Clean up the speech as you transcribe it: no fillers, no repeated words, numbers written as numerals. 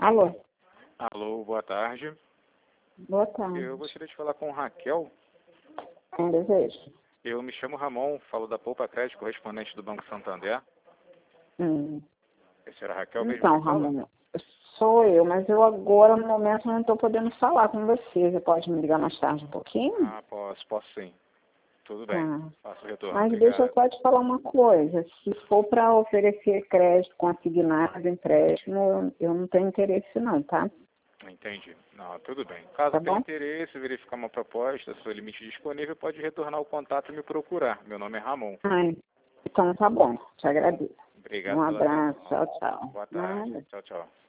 Alô? Alô, boa tarde. Boa tarde. Eu gostaria de falar com Raquel. Quem deseja? Eu me chamo Ramon, falo da Poupa Crédito, correspondente do Banco Santander. A senhora Raquel mesmo Então, que fala? Ramon, sou eu, mas eu agora, no momento, não estou podendo falar com você. Você pode me ligar mais tarde um pouquinho? Ah, posso sim. Tudo bem, faço o retorno. Mas Obrigado. deixa eu só te falar uma coisa. Se for para oferecer crédito consignado, empréstimo, eu não tenho interesse não, tá? Entendi. Não, tudo bem. Caso Tá tenha bom? interesse, verificar uma proposta, seu limite disponível, pode retornar o contato e me procurar. Meu nome é Ramon. Então tá bom. Te agradeço. Obrigado Um pela abraço. atenção. Tchau, tchau. Boa tarde. Nada. Tchau, tchau.